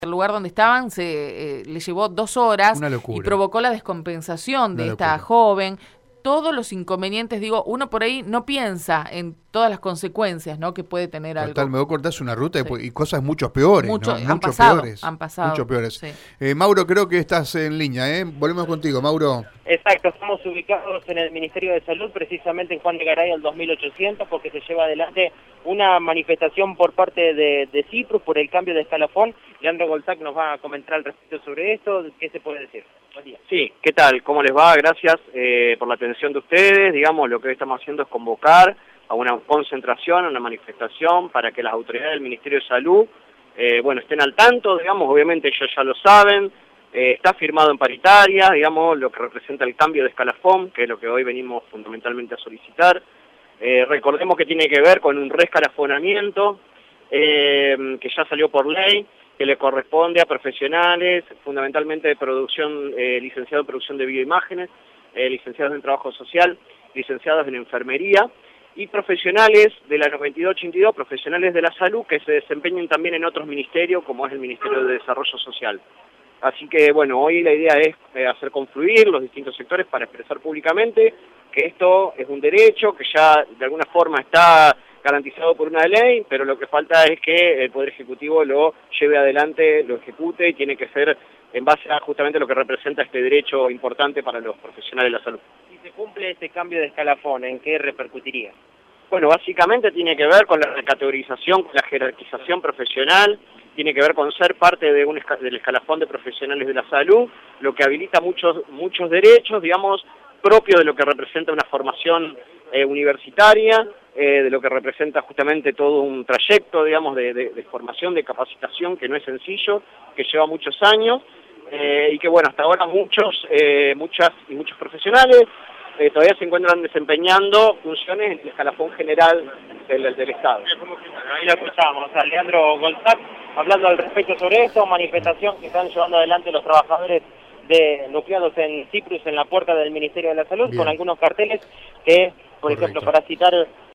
el lugar donde estaban le llevó 2 horas Una locura. y provocó la descompensación de Una esta locura. joven. Todos los inconvenientes, digo, uno por ahí no piensa en todas las consecuencias, ¿no?, que puede tener Total, algo. me voy a cortarse una ruta Sí. y cosas mucho peores, Mucho, ¿no? han pasado. Mucho peores. Sí. Mauro, creo que estás en línea, ¿eh? Volvemos contigo, Mauro. Exacto, estamos ubicados en el Ministerio de Salud, precisamente en Juan de Garay al 2800, porque se lleva adelante una manifestación por parte de Ciprus por el cambio de escalafón. Leandro Goltac nos va a comentar al respecto sobre esto. ¿Qué se puede decir? Buen día. Sí, ¿qué tal? ¿Cómo les va? Gracias por la atención de ustedes. Digamos, lo que hoy estamos haciendo es convocar a una concentración, a una manifestación, para que las autoridades del Ministerio de Salud, estén al tanto, digamos, obviamente ellos ya lo saben. Está firmado en paritaria, digamos, lo que representa el cambio de escalafón, que es lo que hoy venimos fundamentalmente a solicitar. Recordemos que tiene que ver con un reescalafonamiento que ya salió por ley, que le corresponde a profesionales, fundamentalmente de producción, licenciados en producción de bioimágenes, licenciados en trabajo social, licenciados en enfermería, y profesionales de la 9282, profesionales de la salud, que se desempeñen también en otros ministerios, como es el Ministerio de Desarrollo Social. Así que, bueno, hoy la idea es hacer confluir los distintos sectores para expresar públicamente que esto es un derecho, que ya de alguna forma está garantizado por una ley, pero lo que falta es que el Poder Ejecutivo lo lleve adelante, lo ejecute, y tiene que ser en base a justamente lo que representa este derecho importante para los profesionales de la salud. Si se cumple este cambio de escalafón, ¿en qué repercutiría? Bueno, básicamente tiene que ver con la recategorización, con la jerarquización profesional, tiene que ver con ser parte de del escalafón de profesionales de la salud, lo que habilita muchos derechos, digamos, propios de lo que representa una formación universitaria, de lo que representa justamente todo un trayecto, digamos, de formación, de capacitación, que no es sencillo, que lleva muchos años, y que, bueno, hasta ahora muchos profesionales todavía se encuentran desempeñando funciones en el escalafón general del Estado. Ahí lo escuchamos, a Leandro Goltac hablando al respecto sobre esto, manifestación que están llevando adelante los trabajadores nucleados en Ciprus, en la puerta del Ministerio de la Salud. Bien. Con algunos carteles que, por ejemplo, para citar